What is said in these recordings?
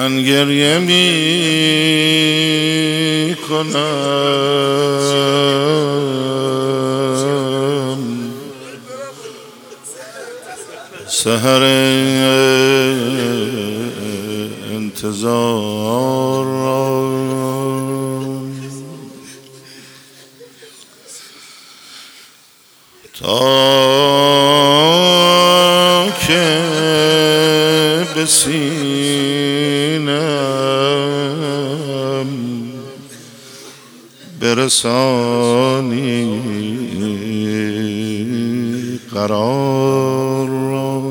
من گریه می کنم سحر انتظار را تا که به سینم برسانی قرار را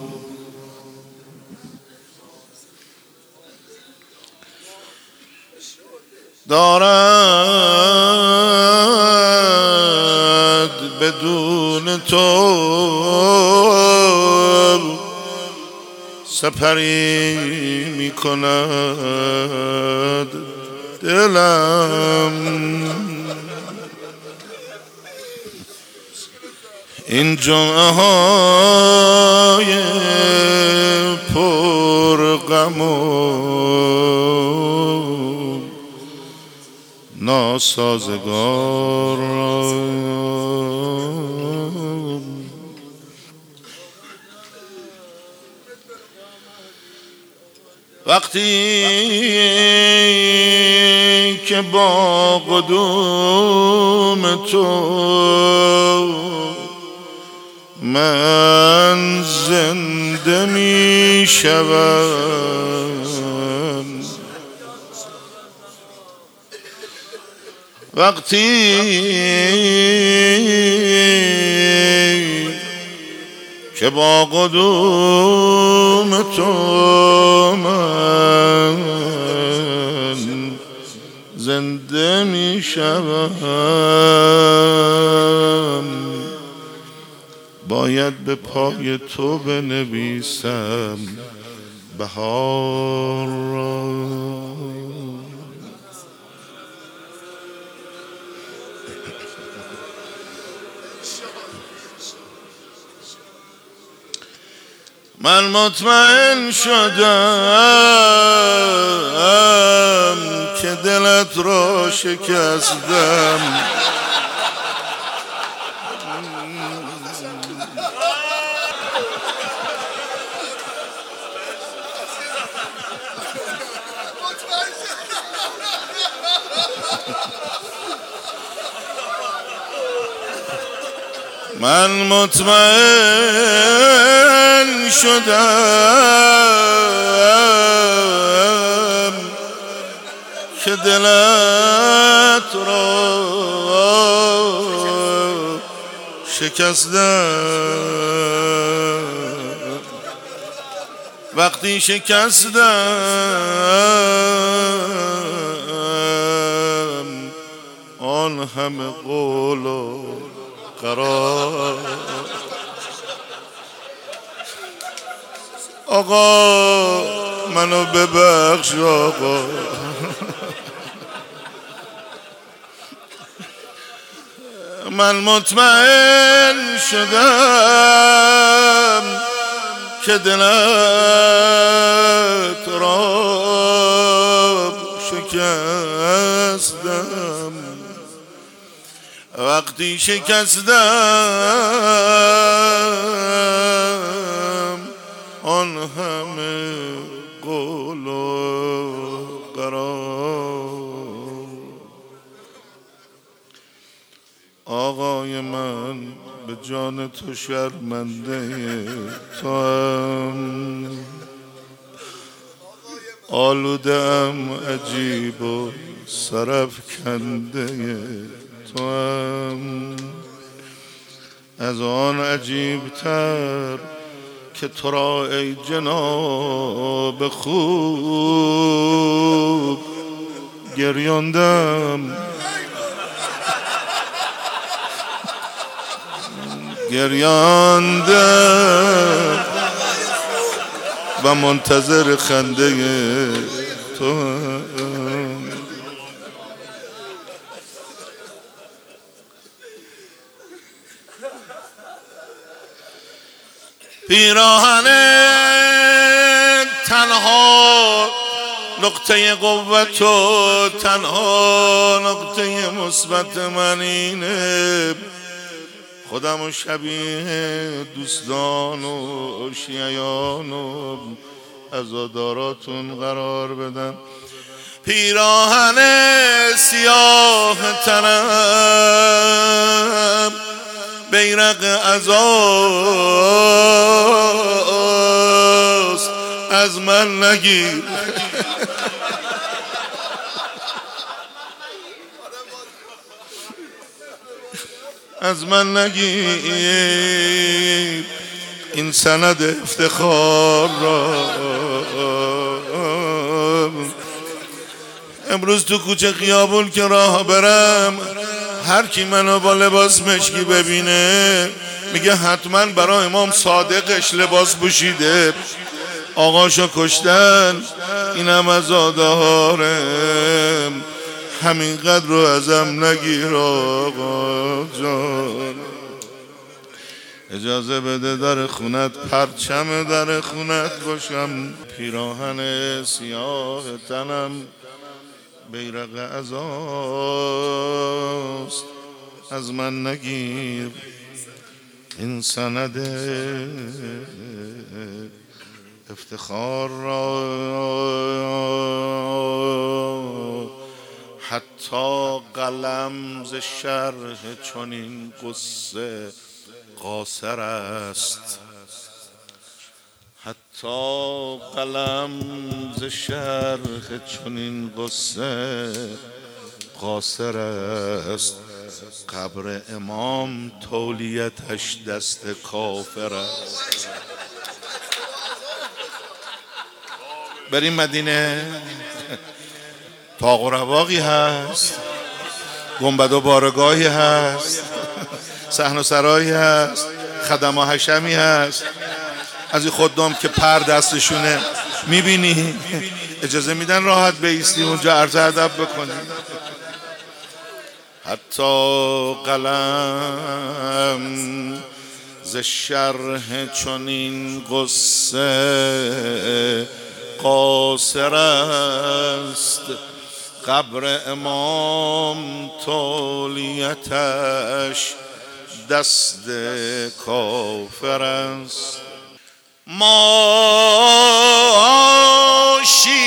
دارد بدون تو سپری می کند دلم این جمعه های پر غم و ناسازگار وقتی که با قدوم تو من زنده می شوم وقتی که با قدوم تو من زنده می شوم باید به پای تو بنویسم بهار را من مطمئن شدم که دلت را شکستم من مطمئن شدم که دلت را شکستم وقتی شکستم آن همه قول و قرار آقا منو ببخش آقا من مطمئن شدم که دلت را شکستم وقتی شکستم آن همه قول و قرار آقای من به جان تو شرمنده توام آلوده‌ام عجیب و سرافکنده توام از آن عجیب‌تر که تو را ای جناب خوب گریاندم و منتظر خنده تو پیراهن تنها نقطه قوت و تنها نقطه مثبت من اینه خودم و شبیه دوستان و شیعیان و عزاداراتون قرار بدم. پیراهن سیاه تنم بیرق عزاست از من نگیر. از من نگیر این سند افتخار را. امروز تو کوچه خیابون که راه برم هر کی منو با لباس مشکی ببینه میگه حتما برای امام صادقش لباس پوشیده. آقاشو کشتن اینم عزادارم همینقدر رو ازم نگیر آقا جان. اجازه بده در خونت پرچم در خونت باشم. پیراهن سیاه تنم بیرق عزاست از من نگیر این سند افتخار را. حتی قلم ز شرح چنین قصه قاصر است. حتی قلم ز شرح چنین قصه قاصر است. قبر امام تولیتش دست کافر است. بریم مدینه طاق و رواقی هست، گنبد و بارگاهی هست، صحن و سرایی هست، خدم و حشمی هست. از این خدام که پر دستشونه میبینی اجازه میدن راحت بیستی اونجا عرض ادب بکنی. حتی قلم ز شرح چنین قصه قاصر است. قبر امام تولیتش دست کافر است. ما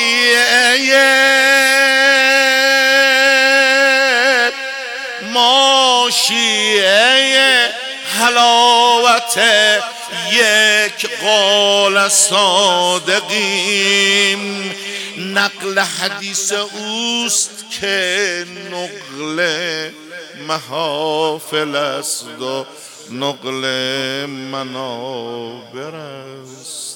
شیعه حلاوت یک قول صادقیم. نقل حدیث اوست که نقل محافل است و نقل منابر است.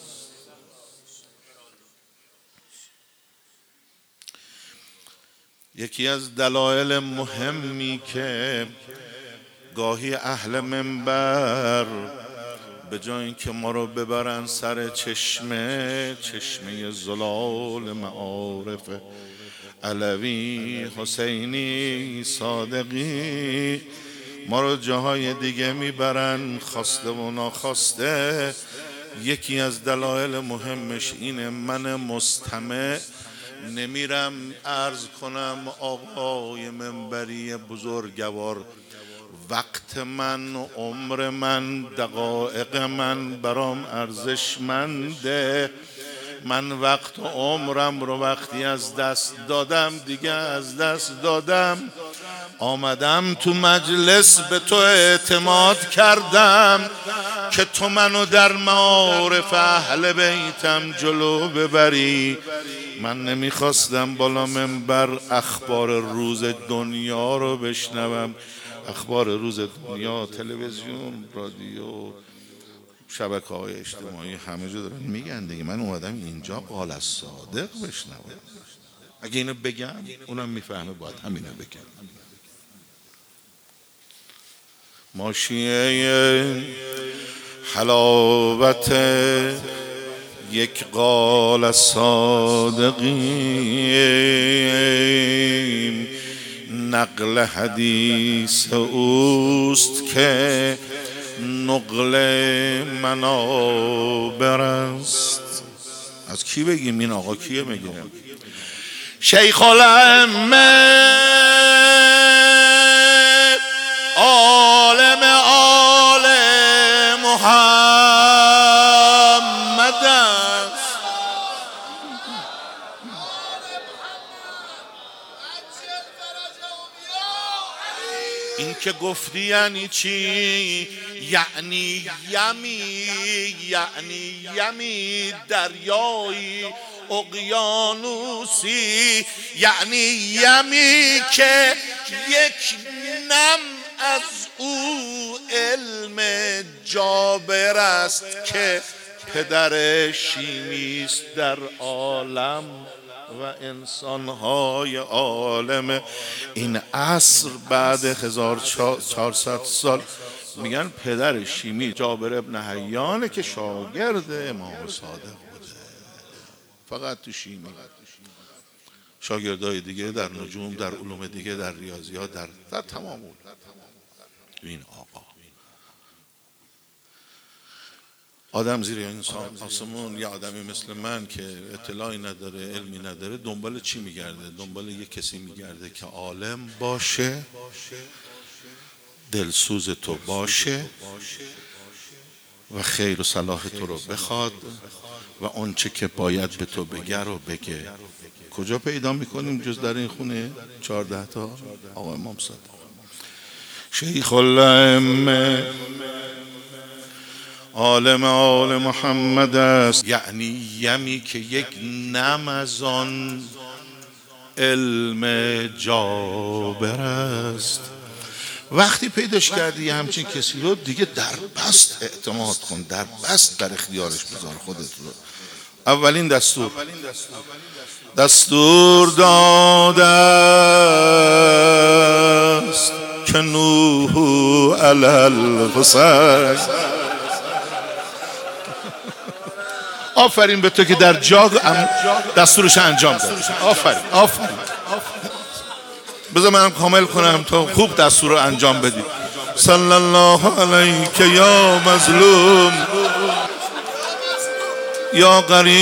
یکی از دلایل مهمی که گاهی اهل منبر به جای اینکه ما رو ببرن سر چشمه زلال معارف علوی حسینی صادقی، ما رو جاهای دیگه میبرن خواسته و ناخواسته. یکی از دلایل مهمش اینه من مستمع نمیرم عرض کنم آقای منبری بزرگوار وقت من و عمر من دقایق من برام ارزشمنده. من وقت و عمرم رو وقتی از دست دادم دیگه از دست دادم. آمدم تو مجلس به تو اعتماد کردم که تو منو در معارف اهل بیتم جلو ببری. من نمیخواستم بالا منبر اخبار روز دنیا رو بشنوم. اخبار روز دنیا تلویزیون، رادیو، شبکه‌های اجتماعی همه جا دارن میگن دیگه. من اومدم اینجا قال الصادق بشنوم. اگه اینو بگم اونم میفهمه باید همینو بگم. ما شیعه حلاوت یک قال صادقیم. نقل حدیث اوست که نقل منابر است. از کی بگیم؟ این آقا کیه میگه؟ شیخ الائمه عالم آل محمد است. این که گفتی یعنی چی؟ یعنی یمی دریایی اقیانوسی، یعنی یمی که یک نم از او علم جابر است که پدر شیمیست در عالم و انسانهای عالم این عصر. بعد 1400 سال میگن پدر شیمی جابر ابن حیانه که شاگرد امام صادق بوده. فقط تو شیمی، شاگردای دیگه در نجوم، در علوم دیگه، در ریاضیات، در تمام علوم. این آقا آدم زیر انسان آسمون، یه آدمی مثل من که اطلاعی نداره، علمی نداره، دنبال چی میگرده؟ دنبال یه کسی میگرده که عالم باشه، دلسوز تو باشه و خیر و صلاح تو رو بخواد و اونچه که باید به تو بگه رو بگه. کجا پیدا میکنیم جز در این خونه 14 تا آقا امام صادق. شیخ الائمه عالم آل محمد است، یعنی یمی که یک نم از آن علم جابر است. وقتی پیداش کردی همچین کسی رو دیگه در بست اعتماد کن، در بست در اختیارش بذار خودت رو. اولین دستور داده است که نوح علی الحسین. آفرین به تو که در جا دستورش انجام داد. آفرین. بذار منم کامل کنم تا خوب دستور رو انجام بدی. صلی الله علیک یا مظلوم یا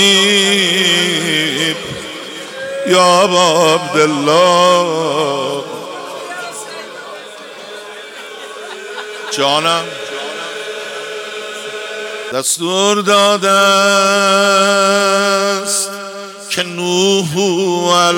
قریب یا ابا عبدالله. جانم دستور داده است که نوح علی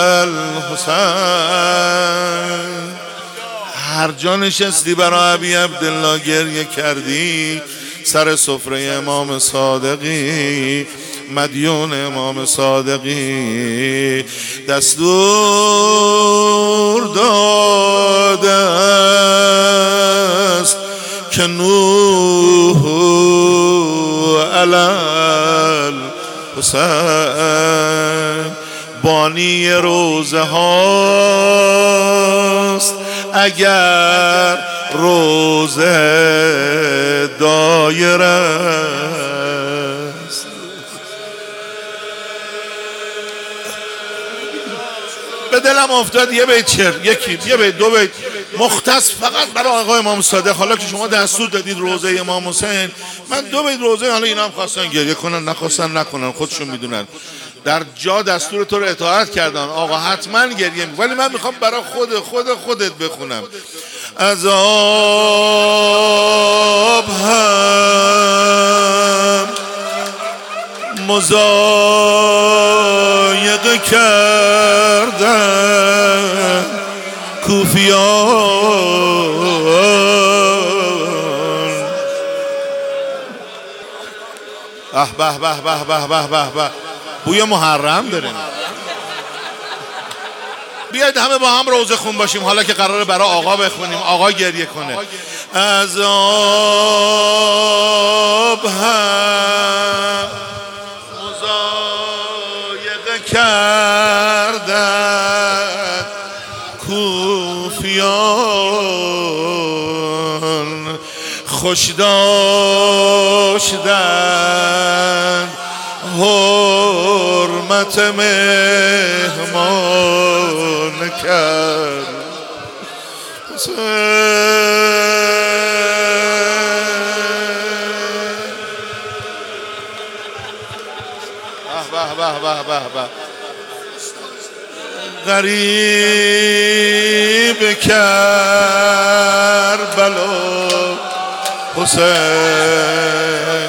الحسین. هر جا نشستی برای ابی عبدالله گریه کردی، سر سفره امام صادقی، مدیون امام صادقی. دستور داده است که نوح علی الحسین بانی روزه هاست، اگر روزه دایر است. به دلم افتاد یه بیت شعر، یه بیت دو بیت مختص فقط برای آقای امام صادق. حالا که شما دستور دادید روزه امام حسین، من دو بیت روزه، حالا اینا هم خواستن گریه کنن، نخواستن نکنن، خودشون میدونن. در جا دستور تو رو اطاعت کردن، آقا حتما گریه ولی من میخوام برای خودت بخونم. عذاب هم مضایقه کردن کوفیان. به به به به به به به، بوی محرم داره. بیاید همه با هم روزه خون باشیم حالا که قراره برای آقا بخونیم، آقا گریه کنه. عذاب هم مضایقه کردن کوفیان، خوش داشتن حرمت مهمان کرد. غریب کربلا حسین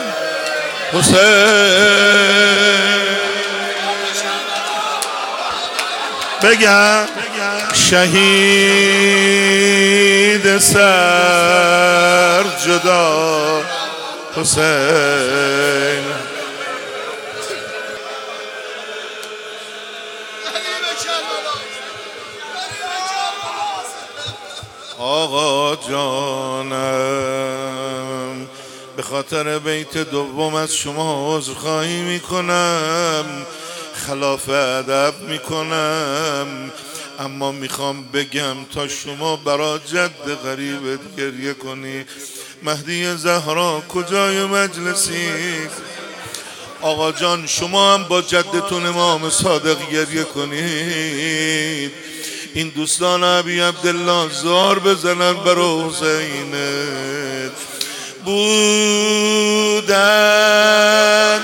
بگم شهید سر جدا حسین آقا جانم به خاطر بیت دوم از شما عذرخواهی میکنم، خلاف ادب میکنم، اما میخوام بگم تا شما برا جد غریبت گریه کنی. مهدی زهرا کجای مجلسی؟ آقا جان شما هم با جدتون امام صادق گریه کنید. این دوستان ابی عبدالله زار بزنن برای حسینت. بودن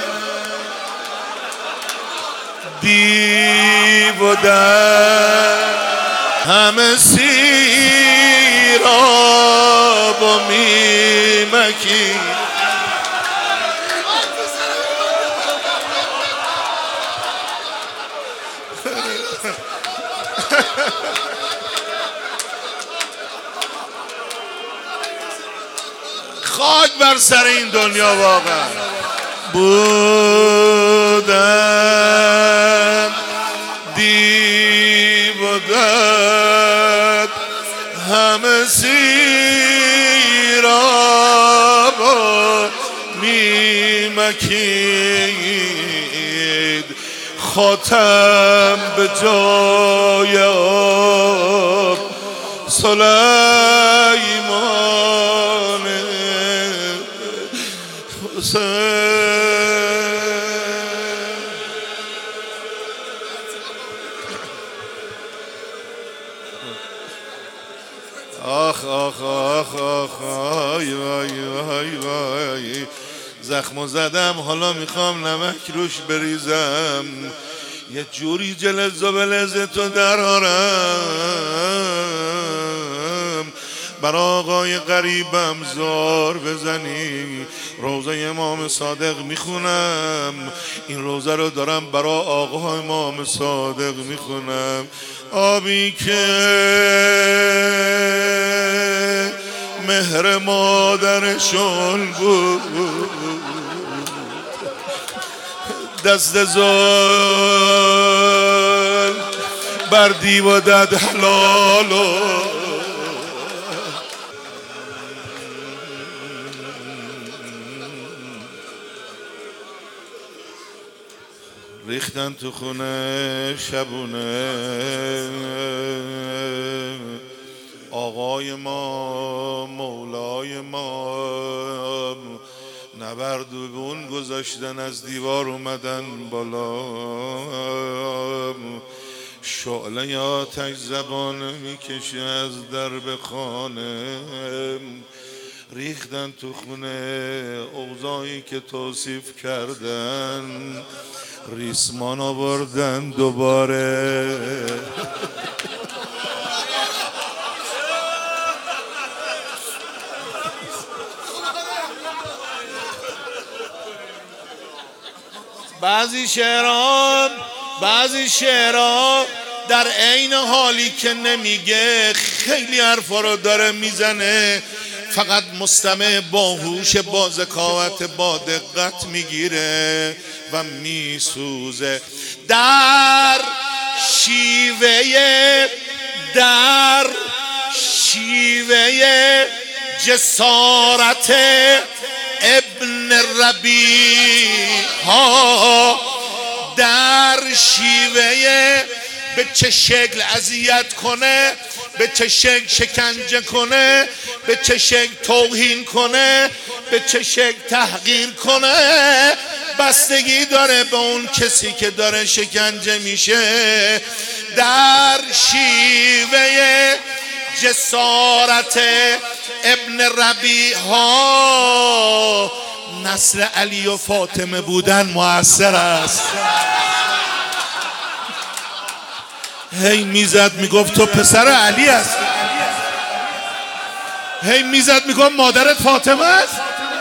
دیو و در همه سیراب و میمکی خاک بر سر این دنیا واقعا. بودن دیو و دد همه سیراب و میمکید، خاتم به جای آب سلیمان آخ آخ آخ آخ آی وای وای وای، زخمو زدم حالا میخوام نمک روش بریزم، یه جوری جلز و بلزتو درارم، بر آقای غریبم زار بزنی. روزه امام صادق میخونم، این روزه رو دارم برای آقا امام صادق میخونم. آبی که مهر مادرشون بود، دست زال بر دیو و دد حلالو ریختن تو خونه شبونه. آقای ما مولای ما نبردگون گذاشتن، از دیوار اومدن بالا، شعله آتش زبان میکشه از درب خانه. ریختن تو خونه اوضاعی که توصیف کردن، ریسمان آوردن دوباره. بعضی شعرها در عین حالی که نمیگه خیلی حرفا رو داره میزنه، فقط مستمع باهوش با ذکاوت با دقت میگیره و میسوزه. در شیوه جسارت ابن ربیعه، در شیوه به چه شکل اذیت کنه، به چه شکل شکنجه کنه، به چه شکل توهین کنه، به چه شکل تحقیر کنه، بستگی داره به اون کسی که داره شکنجه میشه. در شیوه جسارت ابن ربیعه نسل علی و فاطمه بودن مؤثر است. هی میزد میگفت تو پسر علی هست، هی میزد میگفت مادرت فاطمه است.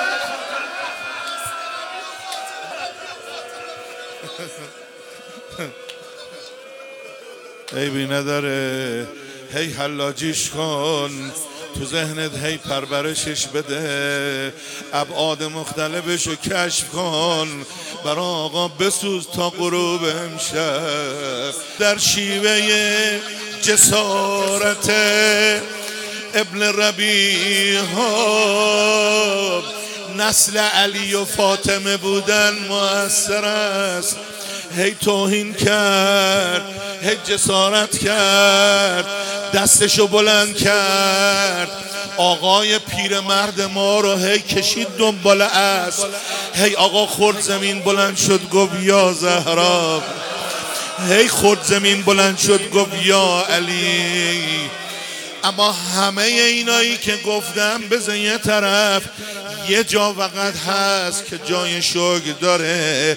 عیبی نداره، هی حلاجیش کن، تو ذهنت هی پرورشش بده، ابعاد مختلفش رو کشف کن، برا آقا بسوز تا غروب امشب. در شیوه جسارت ابن ربیعه نسل علی و فاطمه بودن مؤثر است. هی توهین کرد، هی جسارت کرد، دستشو بلند کرد، آقای پیرمرد ما رو هی کشید دنبال اسب. هی آقا خورد زمین بلند شد گفت یا زهرا، هی خورد زمین بلند شد گفت یا علی. اما همه اینایی که گفتم بزن یه طرف، یه جا فقط هست که جای شکر داره.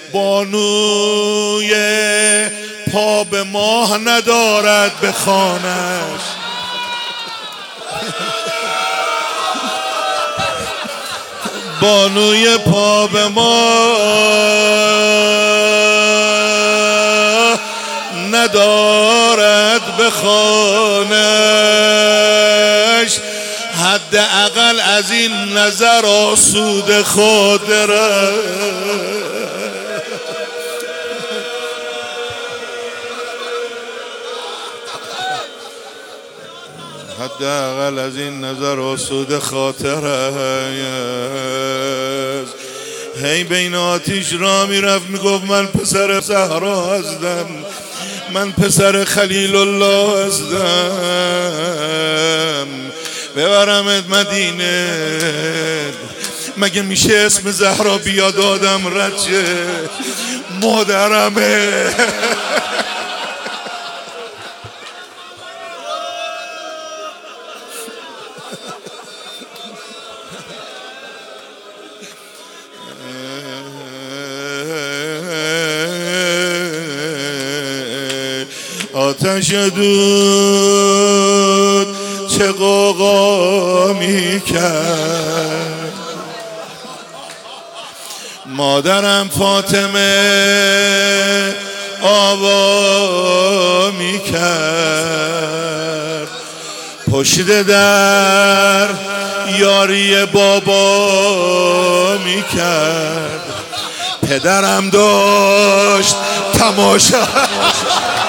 بانوی پا به ماه ندارد به خانش، بانوی پا به ماه ندارد به خانش، حداقل از این نظر آسود خاطره. حداقل از این نظر آسود خاطره. هی بین آتیش را میرفت میگفت من پسر زهرا هستم، من پسر خلیل الله هستم، ببرمت مدینه. مگه میشه اسم زهرا بیاد آدم رد شه؟ مادرمه. آتش دود چه غوغا میکرد، مادرم فاطمه آوا میکرد، پشت در یاری بابا میکرد، پدرم داشت تماشا